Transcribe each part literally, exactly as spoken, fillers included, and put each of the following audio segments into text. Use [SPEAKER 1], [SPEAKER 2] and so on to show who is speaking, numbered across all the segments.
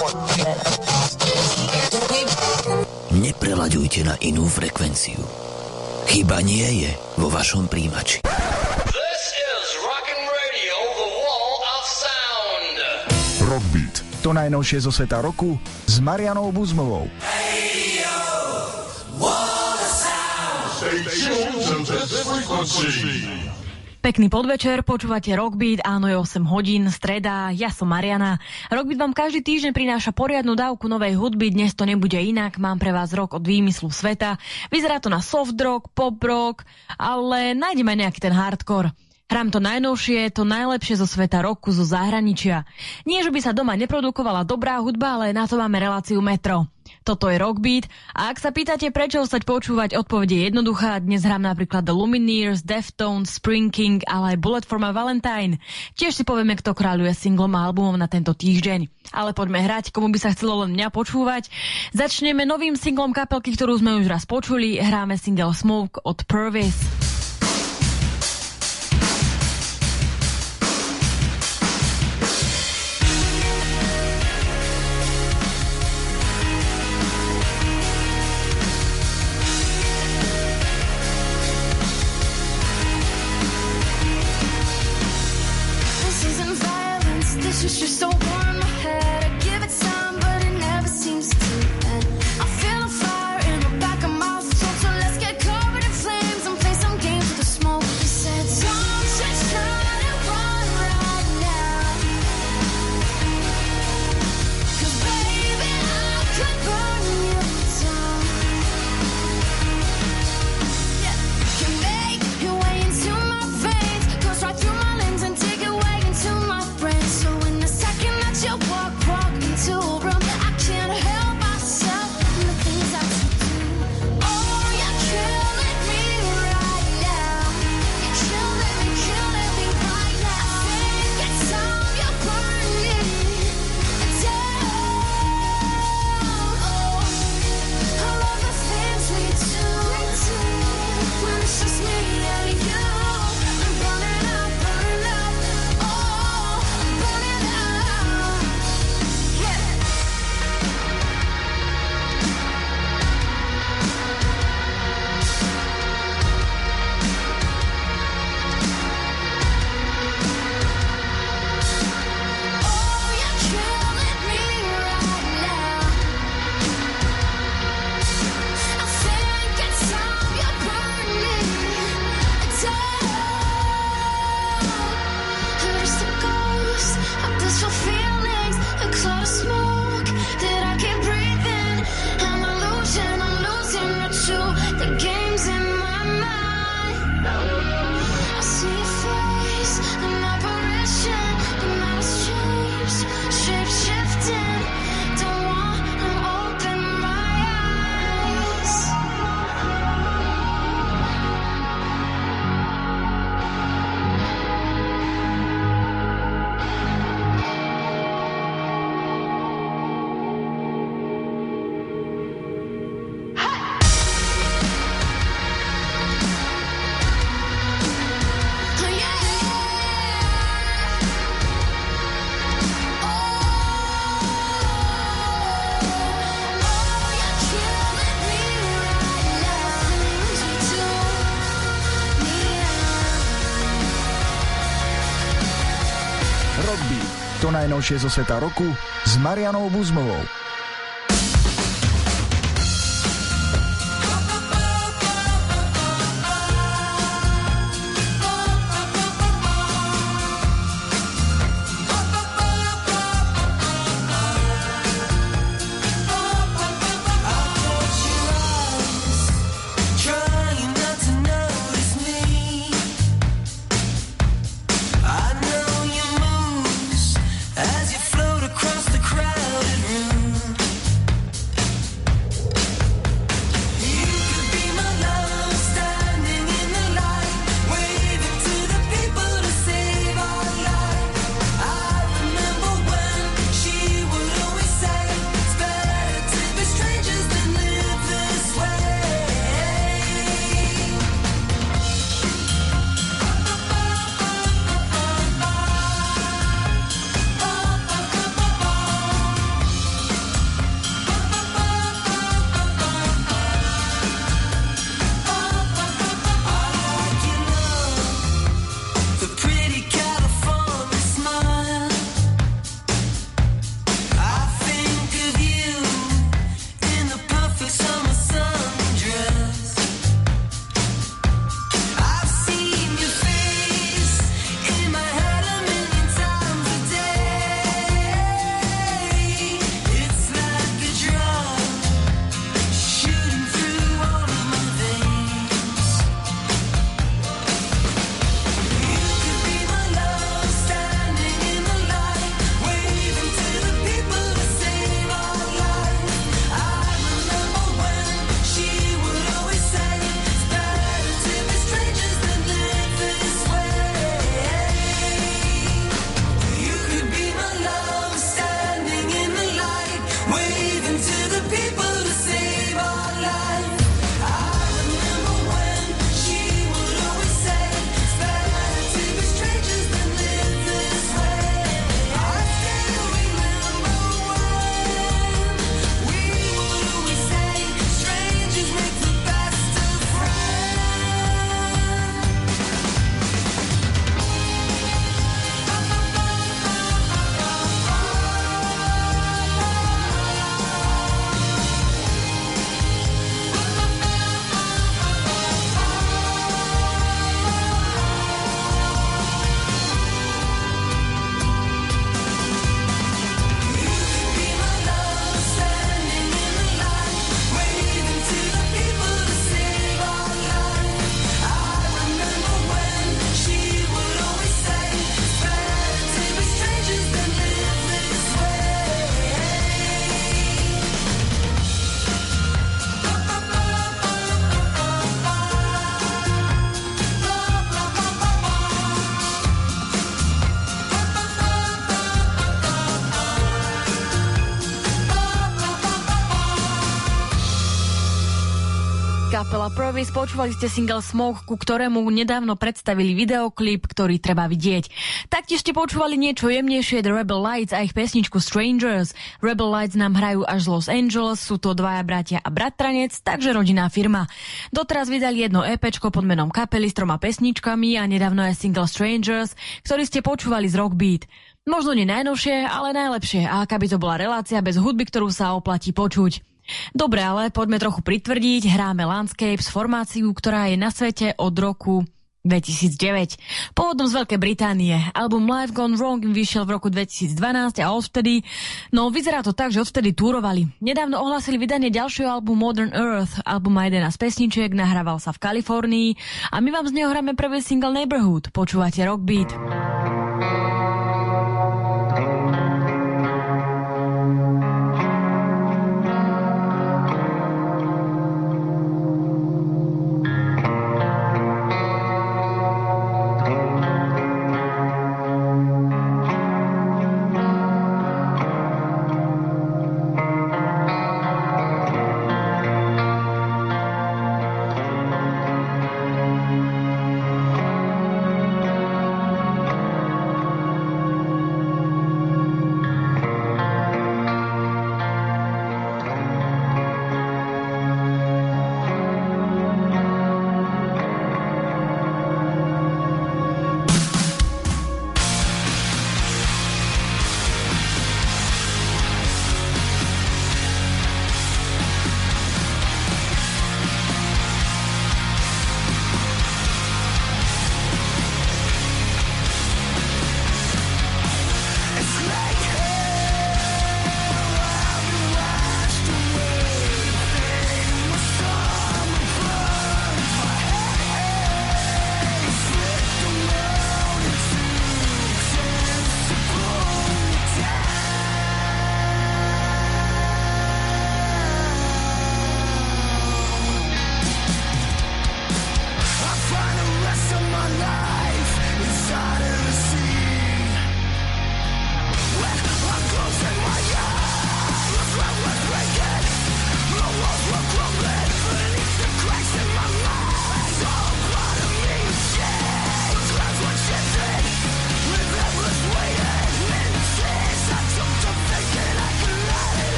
[SPEAKER 1] Neprelaďujte na inú frekvenciu. Chyba nie je vo vašom príjimači.
[SPEAKER 2] This is Rockin' Radio, the wall of sound.
[SPEAKER 3] Rockbeat, to najnovšie zo sveta roku s Marianou Buzmovou.
[SPEAKER 2] Radio, wall of sound. Stay tuned to this frequency.
[SPEAKER 4] Pekný podvečer, počúvate Rockbeat, áno je osem hodín, streda, ja som Mariana. Rockbeat vám každý týždeň prináša poriadnu dávku novej hudby, dnes to nebude inak, mám pre vás rock od výmyslu sveta. Vyzerá to na soft rock, pop rock, ale nájdeme nejaký ten hardcore. Hrám to najnovšie, to najlepšie zo sveta roku, zo zahraničia. Nie, že by sa doma neprodukovala dobrá hudba, ale na to máme reláciu Metro. Toto je Rockbeat a ak sa pýtate, prečo ostať počúvať, odpoveď je jednoduchá. Dnes hrám napríklad The Lumineers, Deftones, Spring King, ale aj Bullet for my Valentine. Tiež si povieme, kto kráľuje singlom a albumom na tento týždeň. Ale poďme hrať, komu by sa chcelo len mňa počúvať. Začneme novým singlom kapelky, ktorú sme už raz počuli. Hráme single Smoke od Purvis.
[SPEAKER 5] It's just so warm in my head. I give it time, but it never seems to end. I feel a fire in the back of my soul, so let's get covered in flames and play some games with the smoke. He said, don't just try to run right now, 'cause baby, I could burn you down. Yeah, can make your way into my veins, goes right through my limbs and take it away into my brain. So you walk, walk into a room, I can't help myself and the things I do. Oh, you're killing me right now. You're killing me, killing me right now. I think it's time you burn me down. Oh, I love the things we do when it's just me and you. I'm burning up, burning up. Oh, I'm burning up.
[SPEAKER 3] To najnovšie zo sveta roku s Marianou Buzmovou.
[SPEAKER 6] As you float across the crowded room,
[SPEAKER 4] kapela Purvis, počúvali ste single Smoke, ku ktorému nedávno predstavili videoklip, ktorý treba vidieť. Taktiež ste počúvali niečo jemnejšie The Rebel Lights a ich pesničku Strangers. Rebel Lights nám hrajú až z Los Angeles, sú to dvaja bratia a bratranec, takže rodinná firma. Doteraz vydali jedno EPčko pod menom kapely s troma pesničkami a nedávno je single Strangers, ktorý ste počúvali z Rockbeat. Možno nie najnovšie, ale najlepšie, a aká by to bola relácia bez hudby, ktorú sa oplatí počuť. Dobre, ale poďme trochu pritvrdiť. Hráme Landscapes, formáciu, ktorá je na svete od roku dvetisícdeväť. Pôvodom z Veľkej Británie. Album Life Gone Wrong vyšiel v roku dvetisícdvanásť a odvtedy, no vyzerá to tak, že odvtedy túrovali. Nedávno ohlasili vydanie ďalšieho albumu Modern Earth. Album má jedenásť pesničiek, nahrával sa v Kalifornii a my vám z neho hráme prvý single Neighborhood. Počúvate Rockbeat.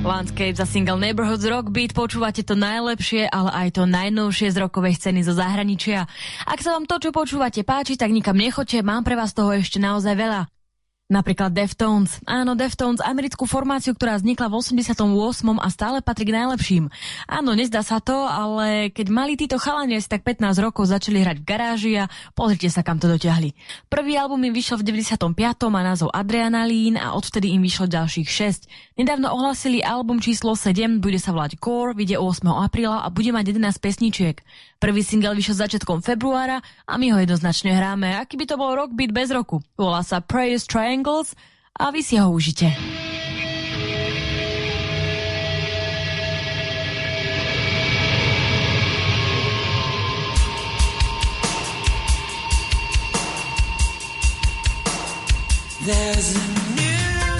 [SPEAKER 4] Landscape za single Neighborhoods Rock Beat, počúvate to najlepšie, ale aj to najnovšie z rokovej scény zo zahraničia. Ak sa vám to, čo počúvate, páči, tak nikam nechoďte, mám pre vás toho ešte naozaj veľa. Napríklad Deftones. Áno, Deftones, americkú formáciu, ktorá vznikla v osemdesiatom ôsmom a stále patrí k najlepším. Áno, nezdá sa to, ale keď mali títo chalani asi tak pätnásť rokov, začali hrať v garáži a pozrite sa, kam to dotiahli. Prvý album im vyšiel v deväťdesiatom piatom a názov Adrenaline a odvtedy im vyšlo ďalších šesť. Nedávno ohlasili album číslo sedem, bude sa volať Core, vyjde ôsmeho apríla a bude mať jedenásť pesničiek. Prvý single vyšiel začiatkom februára a my ho jednoznačne hráme. Aký by to bol rock beat bez roku? Volá sa Prayers Triangles a vy si ho užite.
[SPEAKER 6] There's a new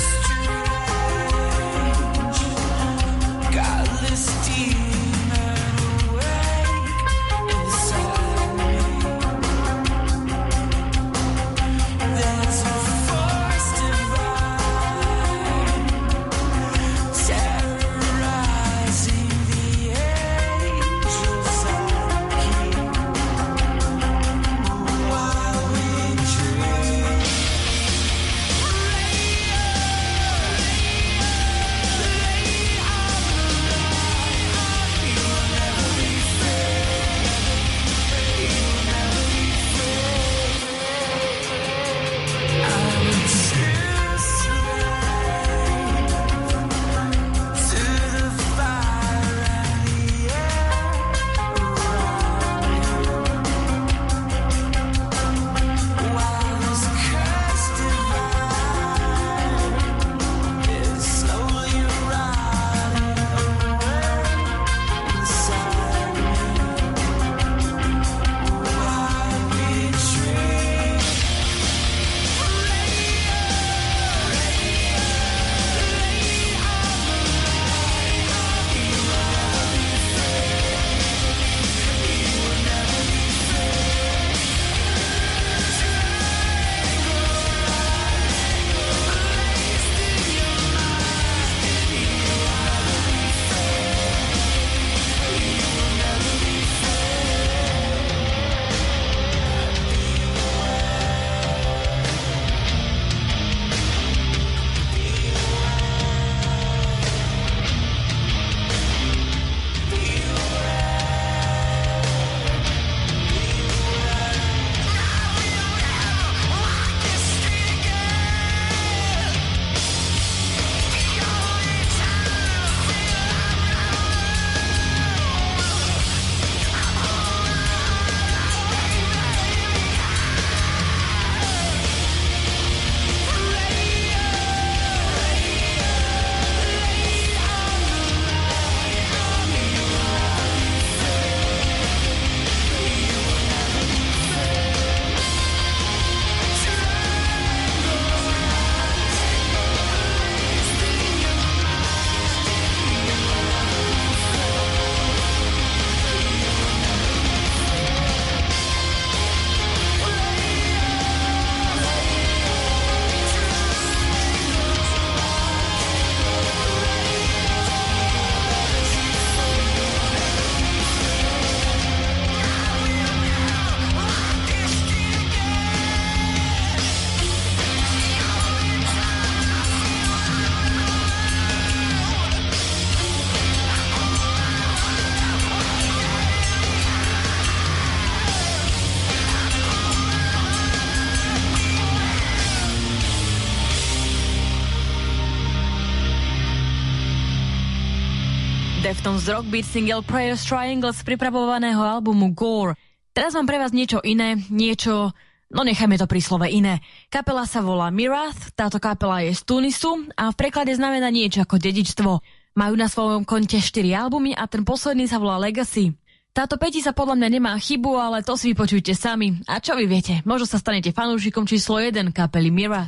[SPEAKER 6] strange godless demon awake inside me. There's a force divine terrorizing the angels I keep while we dream.
[SPEAKER 4] Deftones Rock Beat single Prayers Triangles z pripravovaného albumu Gore. Teraz mám pre vás niečo iné, niečo, no nechajme to pri slove iné. Kapela sa volá Mirath, táto kapela je z Tunisu a v preklade znamená niečo ako dedičstvo. Majú na svojom konte štyri albumy a ten posledný sa volá Legacy. Táto pätica podľa mňa nemá chybu, ale to si vypočujte sami. A čo vy viete, možno sa stanete fanúšikom číslo jeden kapely Mirath.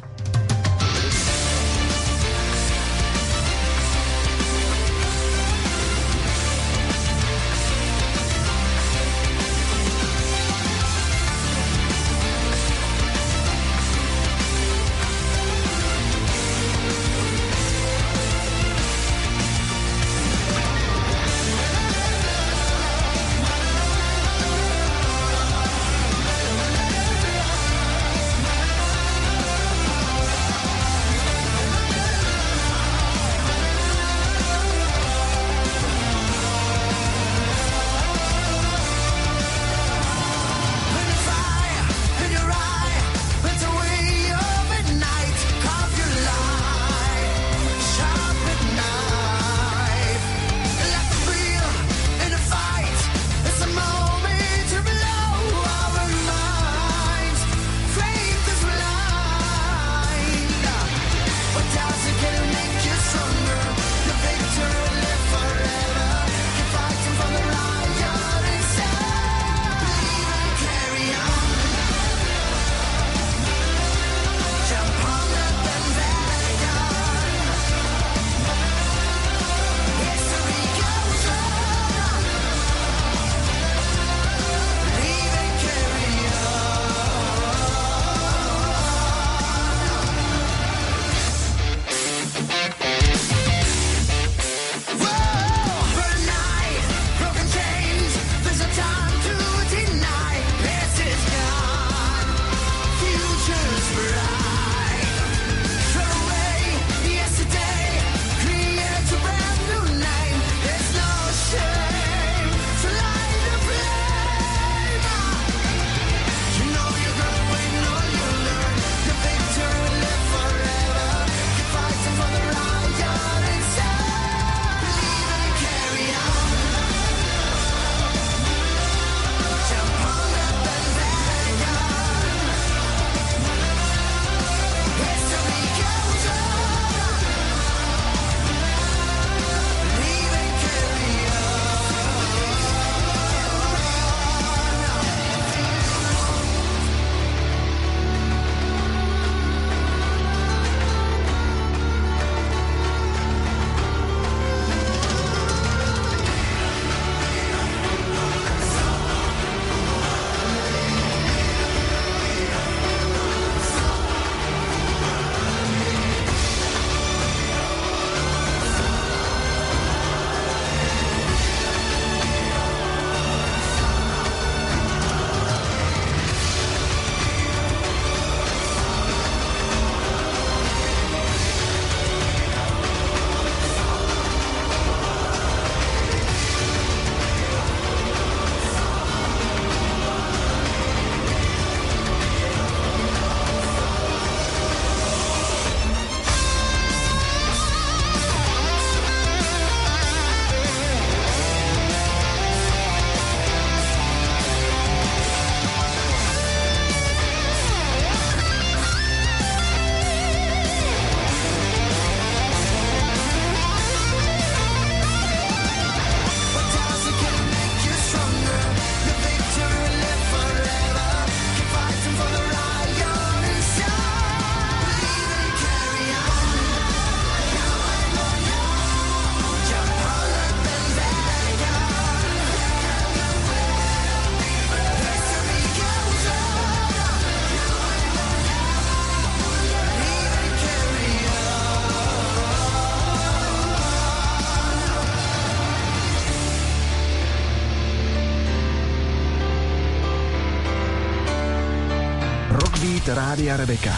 [SPEAKER 3] Rockbeat Rádia Rebeka.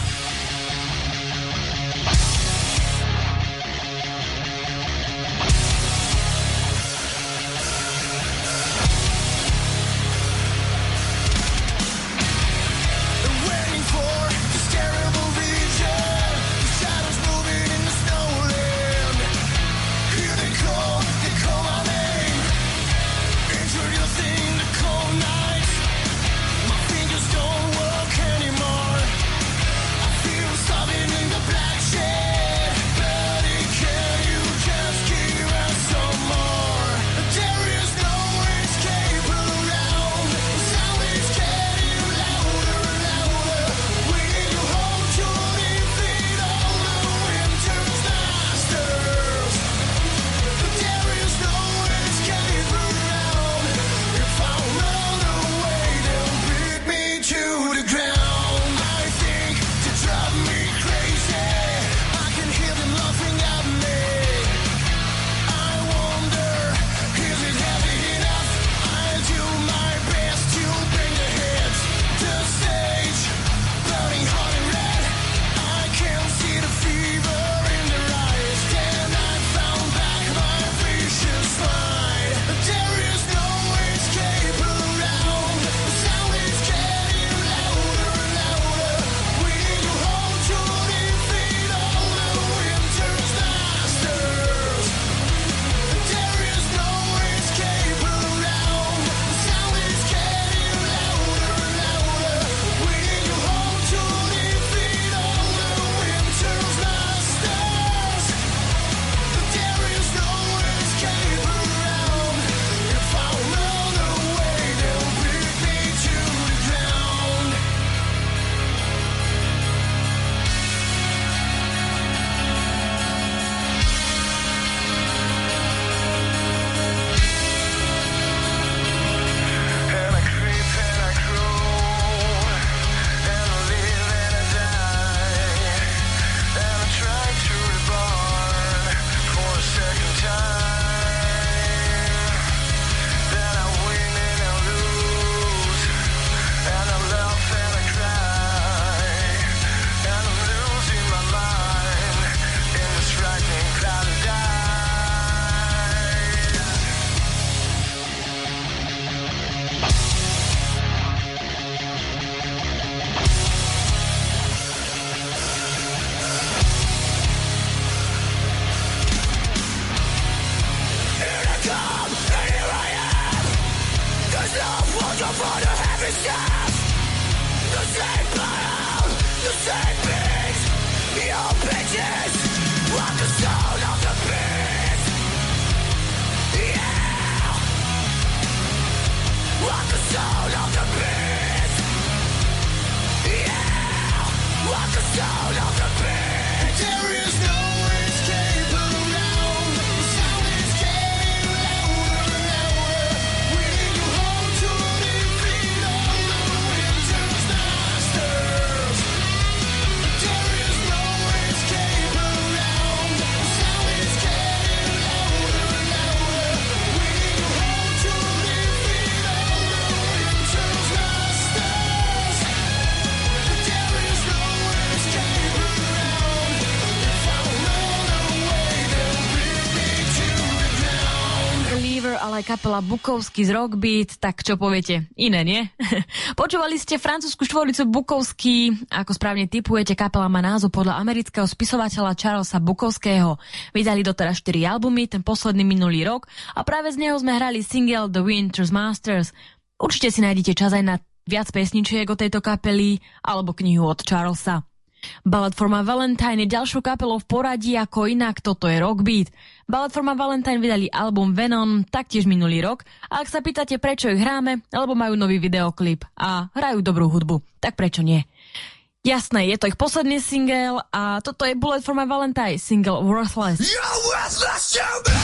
[SPEAKER 4] Kapela Bukovský z Rockbeat, tak čo poviete? Iné, nie? Počúvali ste francúzsku štvoricu Bukovský, ako správne tipujete, kapela má názov podľa amerického spisovateľa Charlesa Bukovského. Vydali doteraz štyri albumy, ten posledný minulý rok a práve z neho sme hrali single The Winter's Masters. Určite si nájdete čas aj na viac pesničiek od tejto kapely alebo knihu od Charlesa. Ballad for My Valentine je ďalšou kapelou v poradí ako inak, toto je Rockbeat. Ballad for My Valentine vydali album Venom taktiež minulý rok a ak sa pýtate prečo ich hráme, alebo majú nový videoklip a hrajú dobrú hudbu, tak prečo nie? Jasné, je to ich posledný single a toto je Bullet for My Valentine, single Worthless.
[SPEAKER 6] You're worthless to me!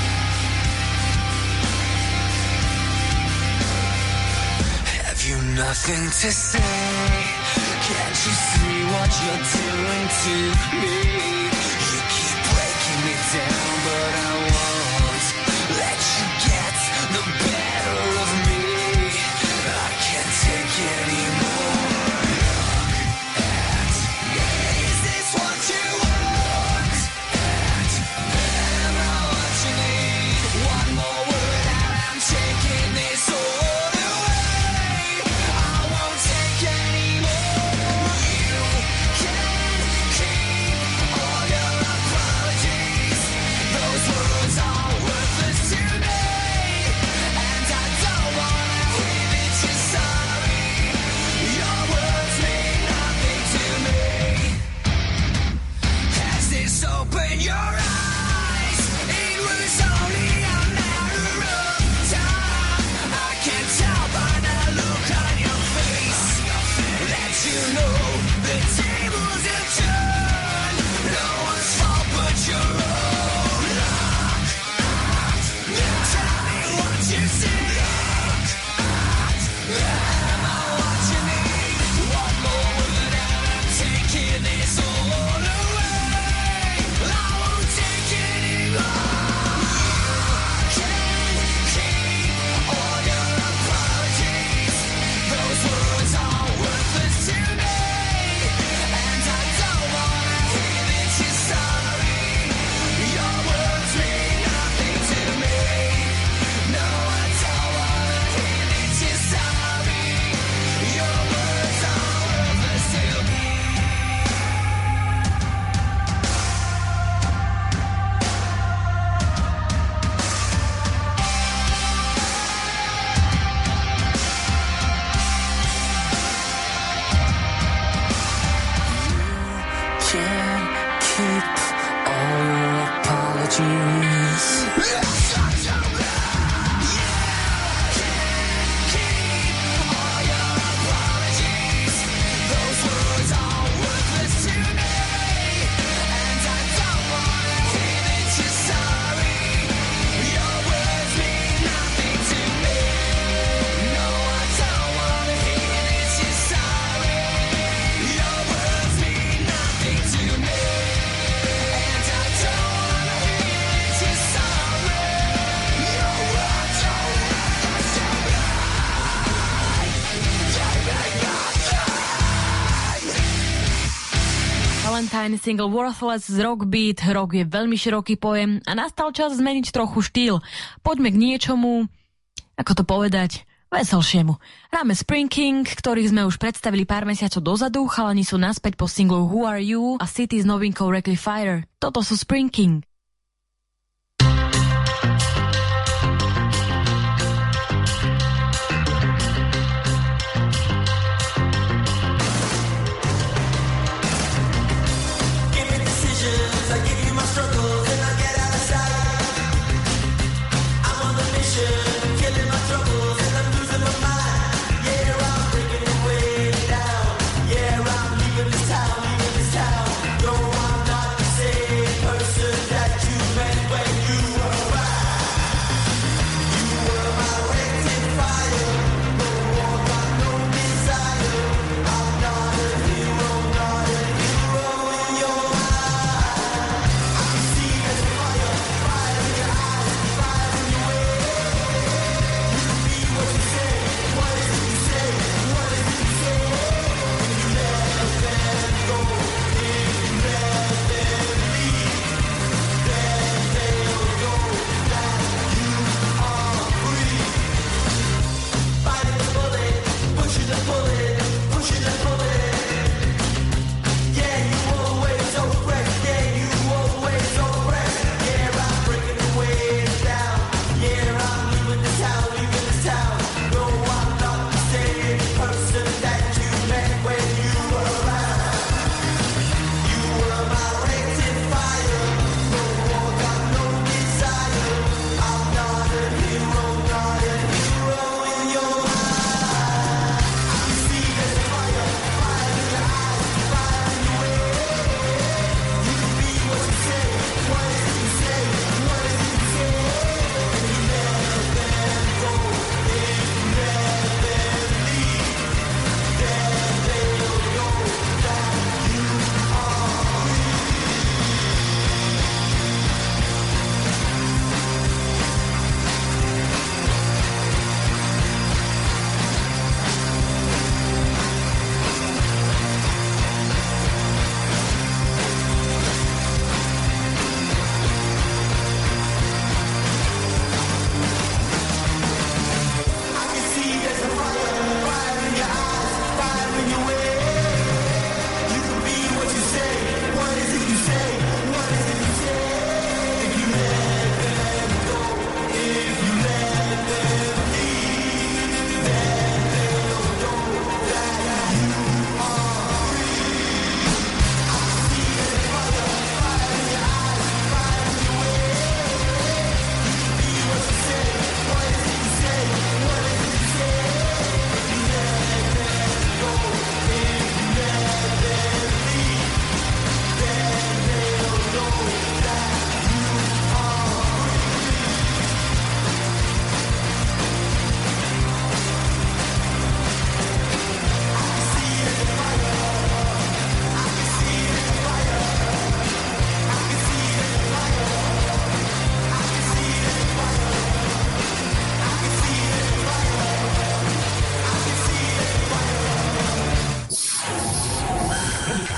[SPEAKER 2] Not
[SPEAKER 6] nothing to say. Can't you see what you're doing to me? You keep breaking me down, but I won't let you get the better of me. I can't take anymore. Look at me. Is this what you want? And am I what you need? One more word and I'm taking this all away. I won't take anymore. You can keep all your apologies. Those words are worthless to me, and I don't wanna hear that you're sorry. Your words mean nothing to me. Has this opened your eyes? It was only a matter of time. I can tell by the look on your face that you know the tables have turned. No one's fault but your own. Tell me what you see. Am I what you need? One more word and I'm taking this all away. I won't take anymore. Can keep all your apologies. Those words are worthless to me, and I don't wanna hear that you're sorry. Your words mean nothing to me. No, I don't wanna hear that you're sorry. Your words are worthless to me. Can keep all your apologies. Those words are worthless to me, and I don't wanna hear that you're sorry. Your words mean nothing to me. No, I don't wanna hear that you're sorry. Your words mean nothing to me, and I don't wanna hear that you're sorry. Your words are worthless to me.
[SPEAKER 4] Valentine single Worthless z Rock Beat. Rock je veľmi široký pojem a nastal čas zmeniť trochu štýl. Poďme k niečomu, ako to povedať, veselšiemu. Hráme Spring King, ktorých sme už predstavili pár mesiacov dozadu. Chalani sú naspäť po singlu Who Are You a City s novinkou Reckless Fire. Toto sú Spring King.
[SPEAKER 6] Yeah, I'm leaving this town, leaving this town. No, I'm not the same person that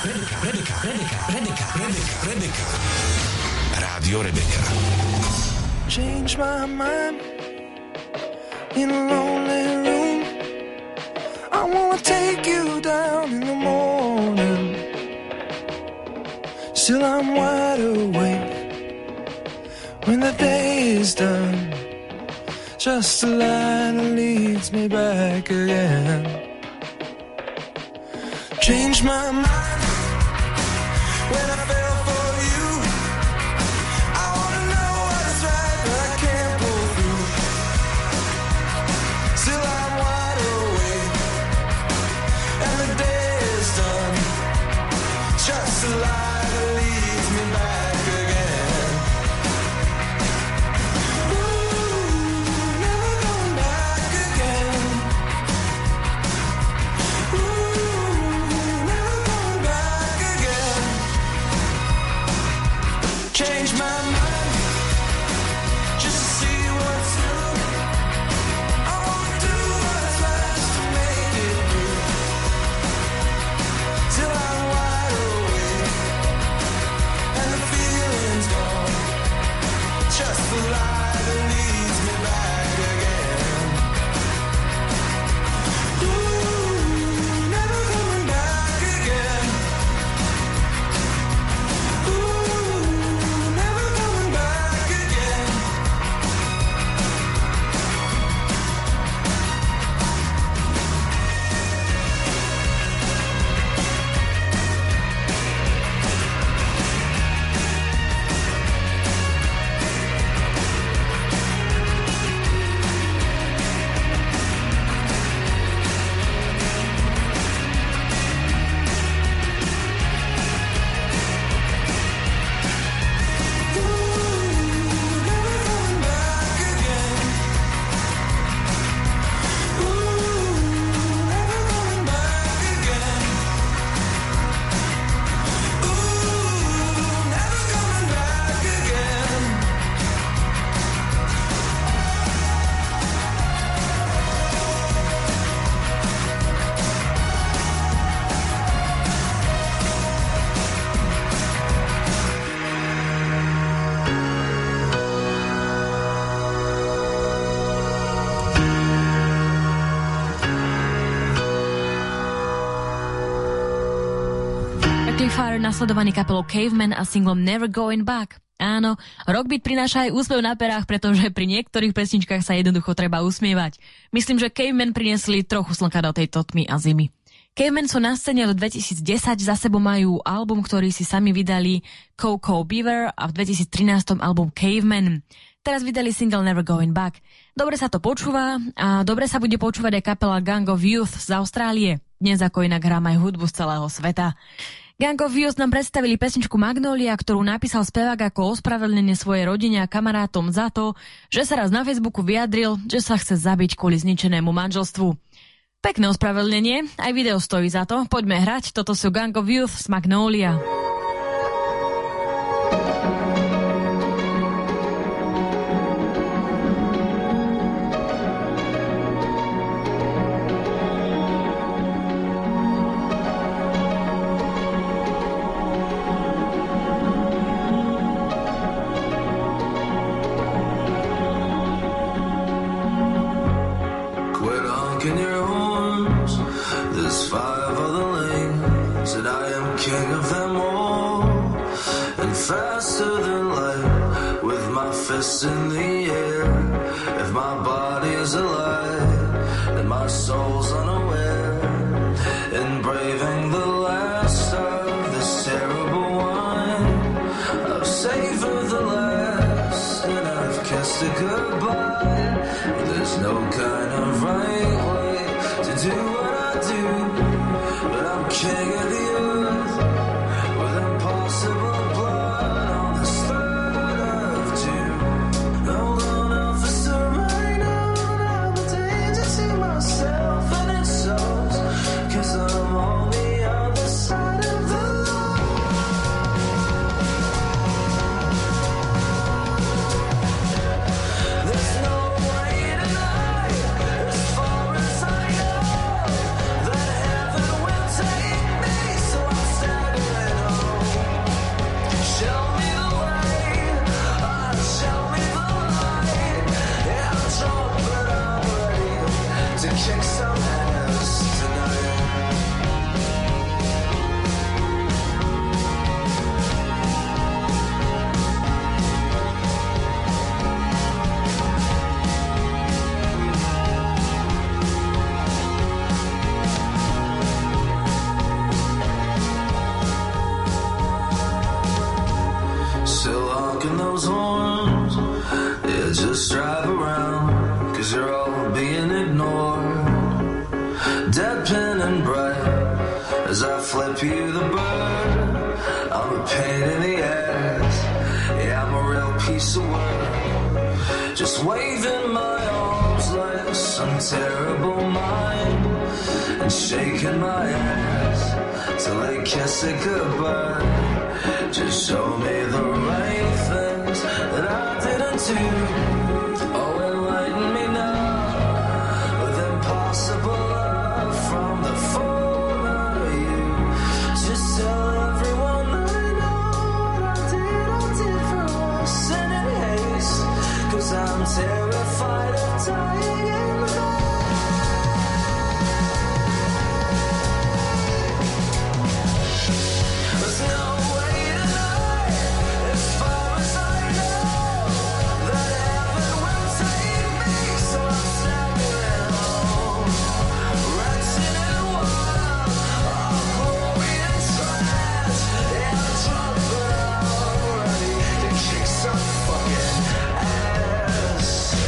[SPEAKER 7] Rebeka, Rebeka, Rebeka, Rebeka, Rebeka, Rebeka. Rádio Rebeka.
[SPEAKER 6] Change my mind in a lonely room. I wanna take you down in the morning. Still I'm wide awake when the day is done. Just a line that leads me back again. Change my mind when I fell for you. I wanna know what's right, but I can't pull through. Still I'm wide awake, and the day is done. Just a lie that leads me back again. Ooh, never going back again. Ooh, never going back again. Change my mind just to see what's new. I wanna do what's right to make it through. Till I'm wide awake and the feeling's gone. Just the lie that leads me back again. Ooh, never going back again. Ooh, never going back again.
[SPEAKER 4] Fire nasledovaný kapelou Caveman a singlom Never Going Back. Áno, rockbeat prináša aj úsmev na perách, pretože pri niektorých pesničkách sa jednoducho treba usmievať. Myslím, že Caveman priniesli trochu slnka do tejto tmy a zimy. Caveman sú na scéne od dvetisícdesať, za sebou majú album, ktorý si sami vydali Coco Beaver a v dvetisíctrinásť album Caveman. Teraz vydali single Never Going Back. Dobre sa to počúva a dobre sa bude počúvať aj kapela Gang of Youth z Austrálie. Dnes ako inak hrám aj hudbu z celého sveta. Gang of Youth nám predstavili pesničku Magnolia, ktorú napísal spevák ako ospravedlnenie svojej rodine a kamarátom za to, že sa raz na Facebooku vyjadril, že sa chce zabiť kvôli zničenému manželstvu. Pekné ospravedlnenie, aj video stojí za to. Poďme hrať, toto sú Gang of Youth z Magnolia.
[SPEAKER 6] In the air, if my body is alive and my soul's unaware, in braving the last of this terrible wine, I've savored the last and I've kissed it goodbye. There's no kind of right way to do what I do, but I'm king of the earth with impossible blood on the third of June. Hold on out for some right now, I'm a danger to myself and it shows, 'cause I'm on the other side of the there's no way to lie, as far as I know, that heaven will take me, so I you the bird. I'm a pain in the ass. Yeah, I'm a real piece of work. Just waving my arms like some terrible mind, and shaking my ass till they kiss it goodbye. Just show me the right things that I didn't do. Oh, enlighten me now with impossible love from the fall of you. Just tell everyone that I know what I did, I did for once and in haste, 'cause I'm terrified of dying in vain. There's no way to know, as far as I know, that heaven will take me, so I'm staggering home, wretched and wild, all glory and trash. Yeah, I'm drunk, but I'm ready to kick some fucking ass.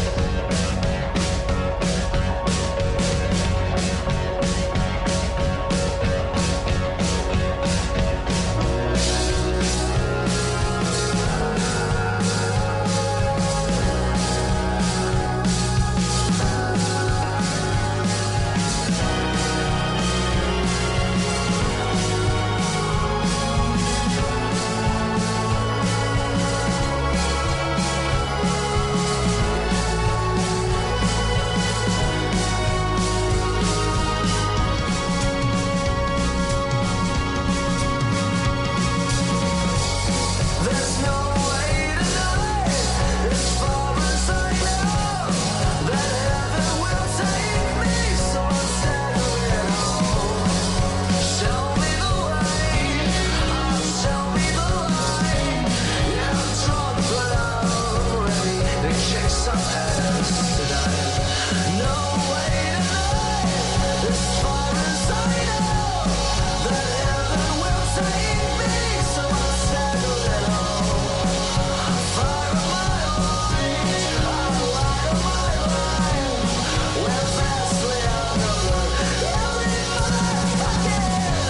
[SPEAKER 6] There's no way to know, as far as I know, that heaven will take me, so I'm staggering home. Show me the way, oh, show me the light. Yeah, I'm drunk, but I'm ready to kick some ass tonight. No way to know, as far as I know, that heaven will take me, so I'm staggering home. Fire of my life, light of my life, we're vastly outnumbered. You'll be my fucking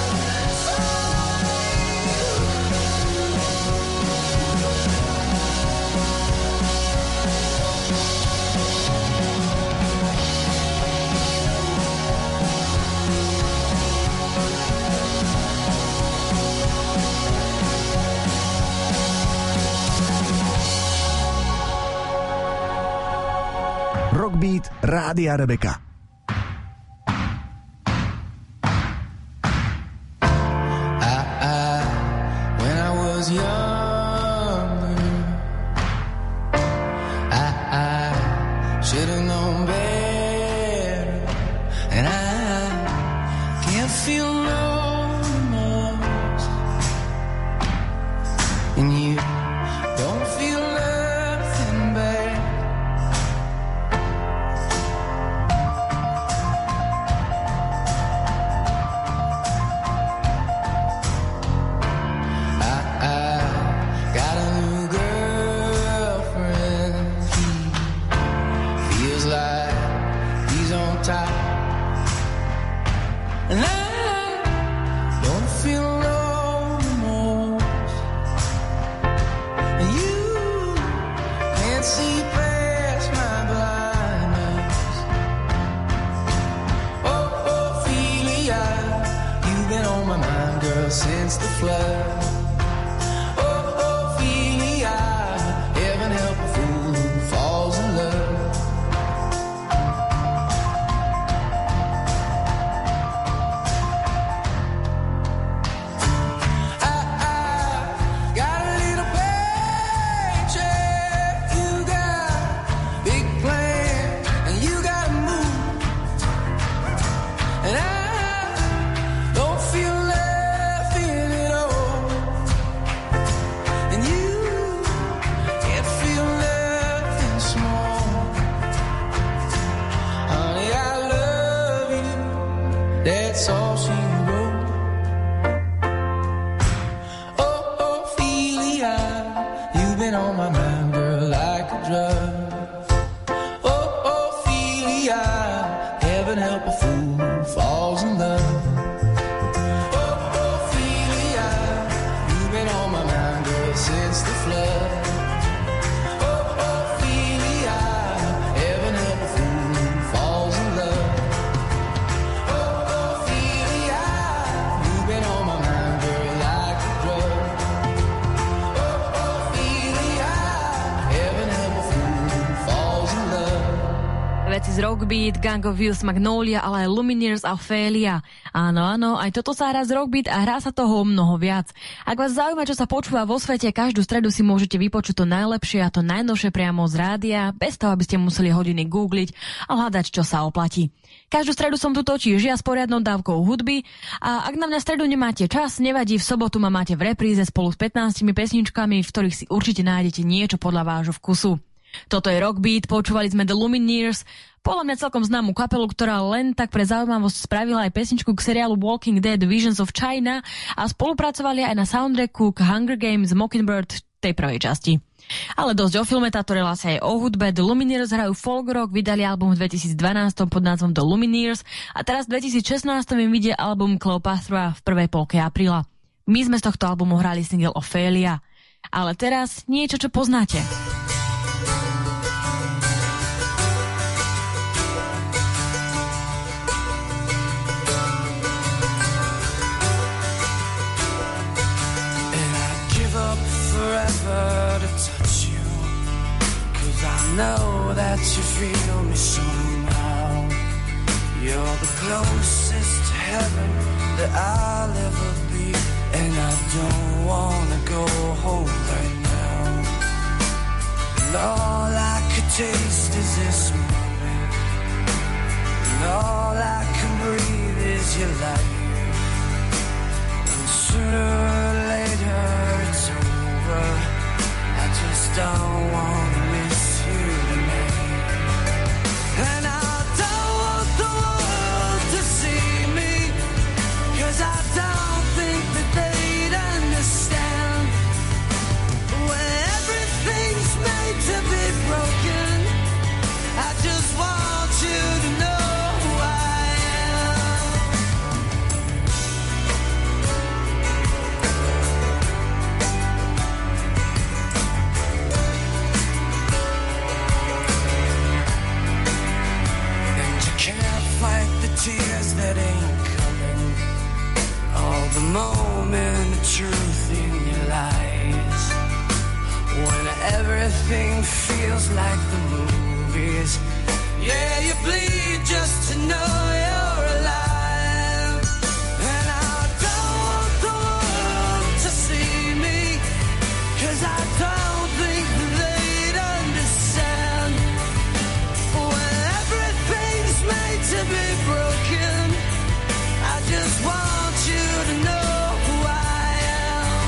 [SPEAKER 3] Rockbeat Rádia Rebeka.
[SPEAKER 6] I, I, when I was younger, I, I should have known better, and I can't feel no remorse, and you don't feel nothing bad. Got a new girlfriend. He feels like he's on top, and I don't feel no remorse. And you can't see past my blindness. Oh, Ophelia, you've been on my mind, girl, since the flood. Heaven help a fool who falls in love. I, I got a little paycheck. You got big plans, and you gotta move. And I don't feel nothing at all.
[SPEAKER 4] Rockbeat, Gang of Youth, Magnolia, ale aj Lumineers a Ophelia. Áno, áno, aj toto sa hrá z Rockbeat a hrá sa toho mnoho viac. Ak vás zaujíma, čo sa počúva vo svete, každú stredu si môžete vypočuť to najlepšie a to najnovšie priamo z rádia, bez toho, aby ste museli hodiny googliť a hľadať, čo sa oplatí. Každú stredu som tu točí žia s poriadnou dávkou hudby a ak na mňa stredu nemáte čas, nevadí, v sobotu ma máte v repríze spolu s pätnástimi pesničkami, v ktorých si určite nájdete niečo podľa vášho vkusu. Toto je Rockbeat, počúvali sme The Lumineers, podľa mňa celkom známu kapelu, ktorá len tak pre zaujímavosť spravila aj pesničku k seriálu Walking Dead Visions of China a spolupracovali aj na soundtracku k Hunger Games Mockingbird tej prvej časti. Ale dosť o filme, táto relácia je o hudbe. The Lumineers hrajú folk rock, vydali album v dvetisícdvanásť pod názvom The Lumineers a teraz v dvetisícšestnásť im vyjde album Cleopatra v prvej polke apríla. My sme z tohto albumu hrali single Ophelia. Ale teraz niečo, čo poznáte.
[SPEAKER 6] Forever to touch you, 'cause I know that you feel me somehow. You're the closest to heaven that I'll ever be, and I don't wanna go home right now. And all I could taste is this moment, and all I can breathe is your light. And sooner or later it's over. I just don't want to miss you tonight. And I don't want the world to see me, 'cause I don't think that they'd understand. When everything's made to be broken, I just want you to know who I am. Fight the tears that ain't coming, all the moment of truth in your lies. When everything feels like the movies, yeah, you bleed just to know you're alive. And I don't want the world to see me, 'cause I don't think that they'd understand. When everything's made to be broken, I just want you to know who I am.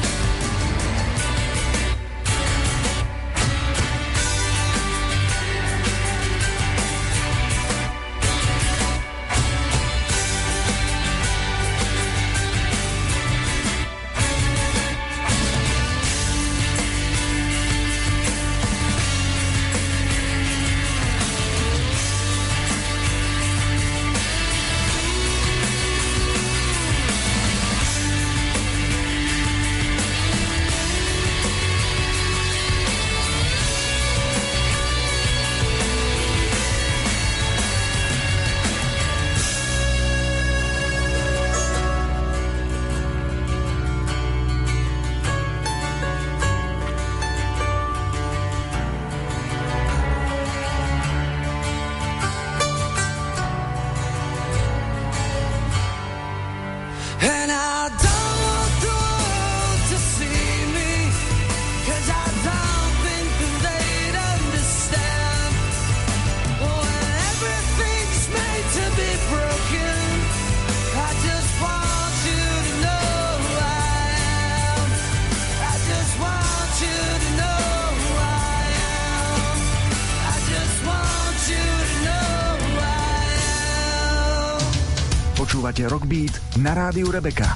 [SPEAKER 6] And I don't want the world to see me, 'cause I don't think that they'd understand. When everything's made to be broken, I just want you to know who I am. I just want you to know who I am. I just want you to know who I am.
[SPEAKER 3] Počúvate Rockbeat na rádiu Rebeka.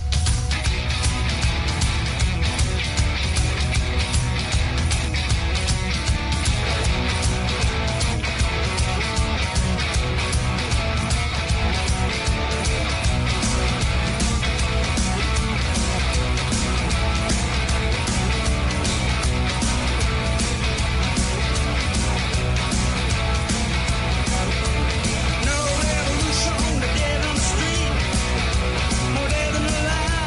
[SPEAKER 6] No revolution, the dead on the street, more dead than alive.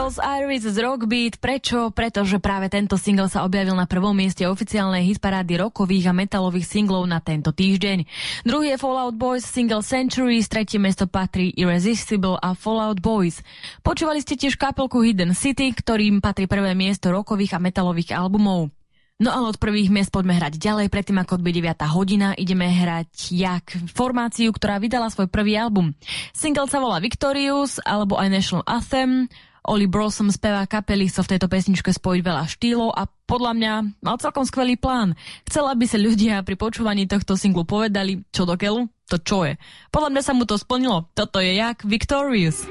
[SPEAKER 4] Buenos Aires z Rockbeat. Prečo? Pretože práve tento single sa objavil na prvom mieste oficiálnej hitparády rockových a metalových singlov na tento týždeň. Druhý je Fall Out Boys single Centuries, tretie miesto patrí Irresistible a Fall Out Boys. Počúvali ste tiež kapelku Hidden City, ktorým patrí prvé miesto rockových a metalových albumov. No ale od prvých miest poďme hrať ďalej, predtým ako odbije deviata hodina, ideme hrať jak formáciu, ktorá vydala svoj prvý album. Single sa volá Victorious, alebo aj National Anthem. Oli Brossom, spevá kapely, so v tejto pesničke spojiť veľa štýlov a podľa mňa mal celkom skvelý plán. Chcela, aby sa ľudia pri počúvaní tohto singlu povedali, čo do keľu, to čo je. Podľa mňa sa mu to splnilo, toto je jak Victorious.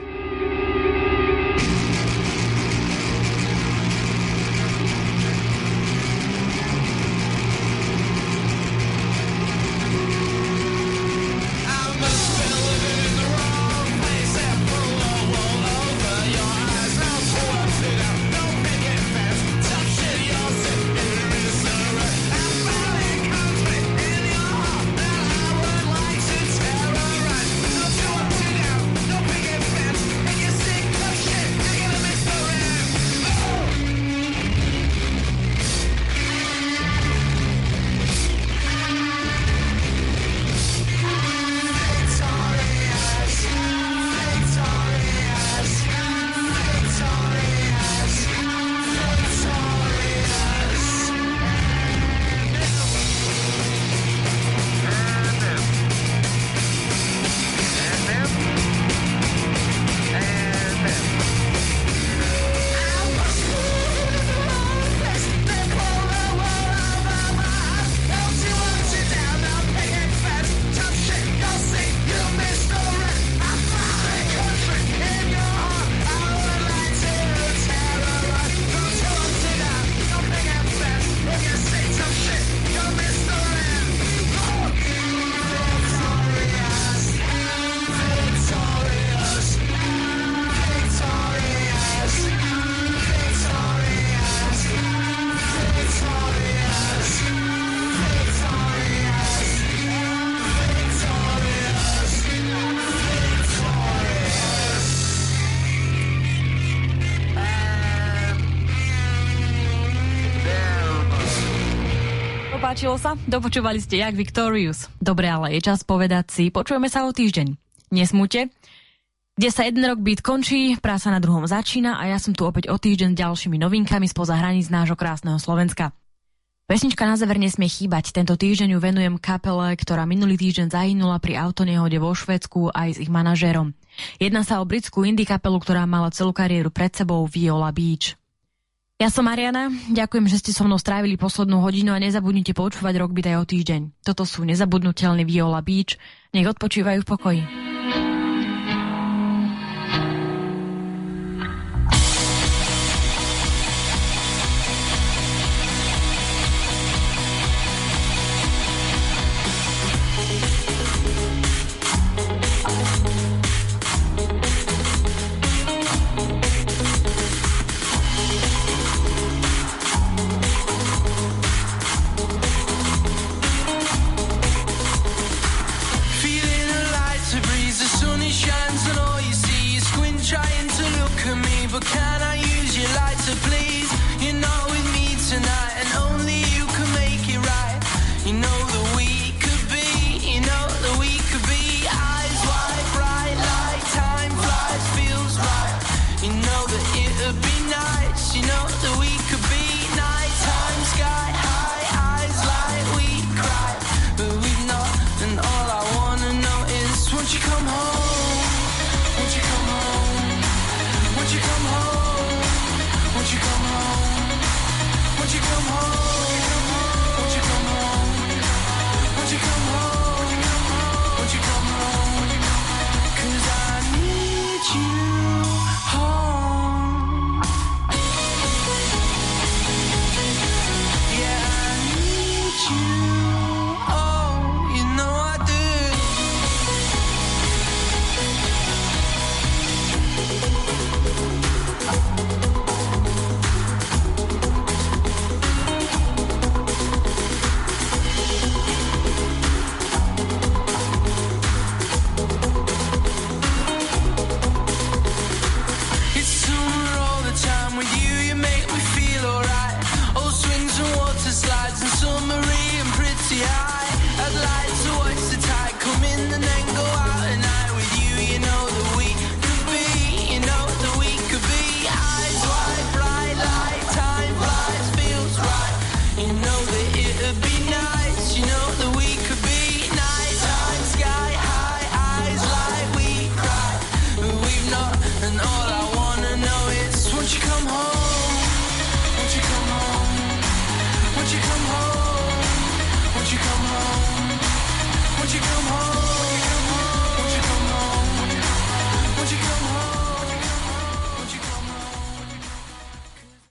[SPEAKER 4] Páčilo sa? Dopočúvali ste jak Victorious. Dobre, ale je čas povedať si, počujeme sa o týždeň. Nesmúte. Kde sa jeden rok beat končí, práca na druhom začína a ja som tu opäť o týždeň s ďalšími novinkami spoza hraníc nášho krásneho Slovenska. Pesnička na záver nesmie chýbať. Tento týždeň ju venujem kapele, ktorá minulý týždeň zahynula pri autonehode vo Švédsku aj s ich manažérom. Jedná sa o britskú indie kapelu, ktorá mala celú kariéru pred sebou, Viola Beach. Ja som Mariana, ďakujem, že ste so mnou strávili poslednú hodinu a nezabudnite počúvať Rockbeat aj o týždeň. Toto sú nezabudnutelní Viola Beach, nech odpočívajú v pokoji.